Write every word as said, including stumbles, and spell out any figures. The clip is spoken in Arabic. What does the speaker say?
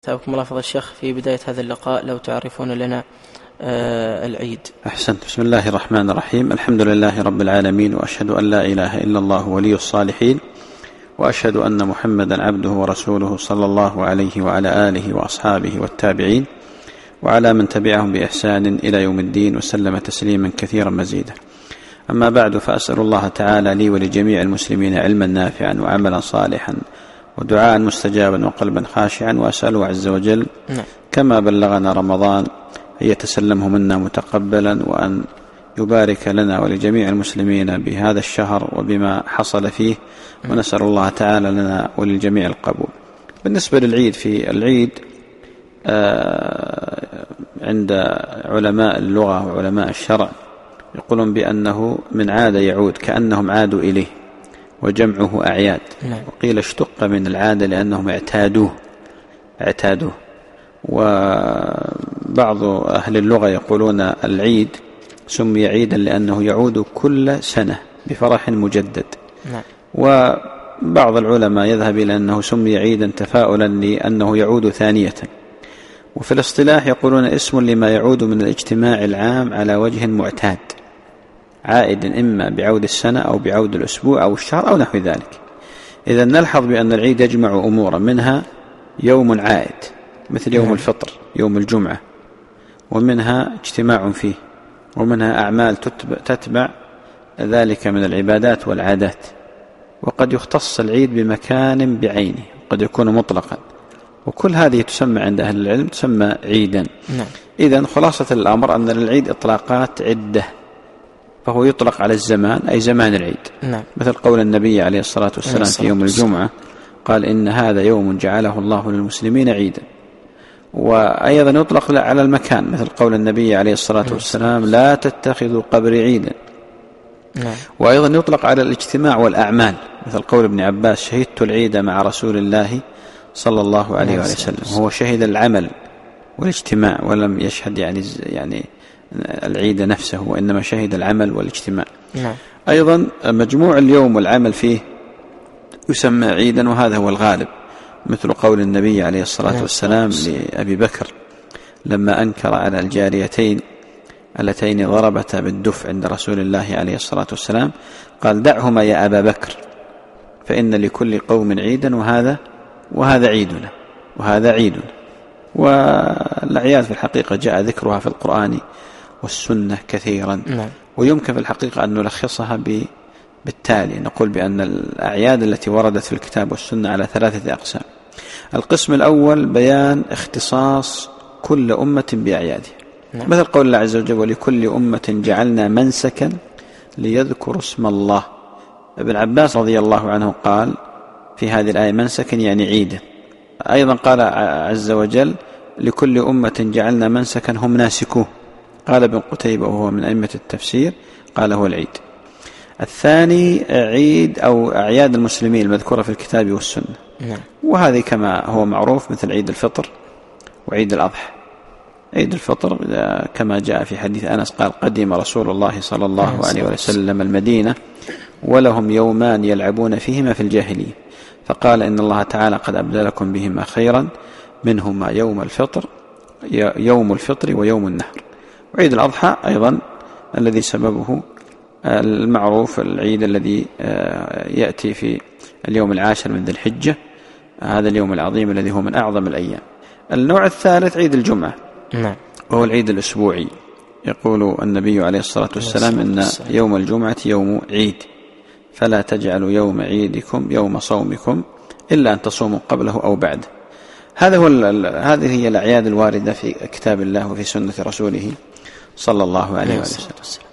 أثابكم الله فضل الشيخ، في بداية هذا اللقاء لو تعرفون لنا آه العيد. أحسنت. بسم الله الرحمن الرحيم. الحمد لله رب العالمين، وأشهد أن لا إله إلا الله ولي الصالحين، وأشهد أن محمدا عبده ورسوله صلى الله عليه وعلى آله وأصحابه والتابعين وعلى من تبعهم بإحسان إلى يوم الدين، وسلم تسليما كثيرا مزيدا. أما بعد، فأسأل الله تعالى لي ولجميع المسلمين علما نافعا وعملا صالحا ودعاء مستجابا وقلبا خاشعا، وأسأله عز وجل كما بلغنا رمضان أن يتسلمه منا متقبلا، وأن يبارك لنا ولجميع المسلمين بهذا الشهر وبما حصل فيه، ونسأل الله تعالى لنا وللجميع القبول. بالنسبة للعيد، في العيد عند علماء اللغة وعلماء الشرع يقولون بأنه من عاد يعود، كأنهم عادوا إليه، وجمعه أعياد. وقيل اشتق من العادة لأنهم اعتادوه اعتادوه وبعض أهل اللغة يقولون العيد سمي عيدا لأنه يعود كل سنة بفرح مجدد. وبعض العلماء يذهب إلى أنه سمي عيدا تفاؤلا لأنه يعود ثانية. وفي الاصطلاح يقولون اسم لما يعود من الاجتماع العام على وجه معتاد، عائد إما بعود السنة أو بعود الأسبوع أو الشهر أو نحو ذلك. إذا نلحظ بأن العيد يجمع أمورا، منها يوم عائد مثل يوم الفطر يوم الجمعة، ومنها اجتماع فيه، ومنها أعمال تتبع ذلك من العبادات والعادات. وقد يختص العيد بمكان بعينه، قد يكون مطلقا، وكل هذه تسمى عند أهل العلم تسمى عيدا. إذن خلاصة الأمر أن للعيد إطلاقات عدة، فهو يطلق على الزمان أي زمان العيد. نعم. مثل قول النبي عليه الصلاة والسلام في يوم الجمعة قال إن هذا يوم جعله الله للمسلمين عيدا. وأيضا يطلق على المكان، مثل قول النبي عليه الصلاة والسلام لا تتخذوا قبري عيدا. نعم. وأيضا يطلق على الاجتماع والأعمال، مثل قول ابن عباس شهدت العيد مع رسول الله صلى الله عليه وآله وسلم. هو شهد العمل والاجتماع ولم يشهد يعني يعني العيد نفسه، وإنما شهد العمل والاجتماع. نعم. أيضا مجموع اليوم والعمل فيه يسمى عيدا، وهذا هو الغالب، مثل قول النبي عليه الصلاة والسلام لأبي بكر لما أنكر على الجاريتين اللتين ضربتا بالدف عند رسول الله عليه الصلاة والسلام قال دعهما يا أبا بكر فإن لكل قوم عيدا وهذا وهذا عيدنا وهذا عيدنا. والأعياد في الحقيقة جاء ذكرها في القرآن والسنة كثيرا. نعم. ويمكن في الحقيقة أن نلخصها بالتالي، نقول بأن الأعياد التي وردت في الكتاب والسنة على ثلاثة أقسام. القسم الأول بيان اختصاص كل أمة بأعيادها. نعم. مثل قول الله عز وجل ولكل أمة جعلنا منسكا ليذكروا اسم الله. ابن عباس رضي الله عنه قال في هذه الآية منسكا يعني عيدا. أيضا قال عز وجل لكل أمة جعلنا منسكا هم ناسكوه. قال ابن قتيبة وهو من أئمة التفسير قال هو العيد. الثاني عيد أو أعياد المسلمين المذكورة في الكتاب والسنة. نعم. وهذه كما هو معروف مثل عيد الفطر وعيد الأضحى. عيد الفطر كما جاء في حديث أنس قال قدم رسول الله صلى الله عليه وسلم المدينة ولهم يومان يلعبون فيهما في الجاهلية، فقال إن الله تعالى قد أبدلكم بهما خيرا منهما يوم الفطر يوم الفطر ويوم النحر. وعيد الأضحى أيضا الذي سببه المعروف العيد الذي يأتي في اليوم العاشر من ذي الحجة، هذا اليوم العظيم الذي هو من أعظم الأيام. النوع الثالث عيد الجمعة. نعم. وهو العيد الأسبوعي. يقول النبي عليه الصلاة والسلام إن يوم الجمعة يوم عيد، فلا تجعلوا يوم عيدكم يوم صومكم إلا أن تصوموا قبله أو بعده. هذا هو هذه هي الأعياد الواردة في كتاب الله وفي سنة رسوله صلى الله عليه وسلم.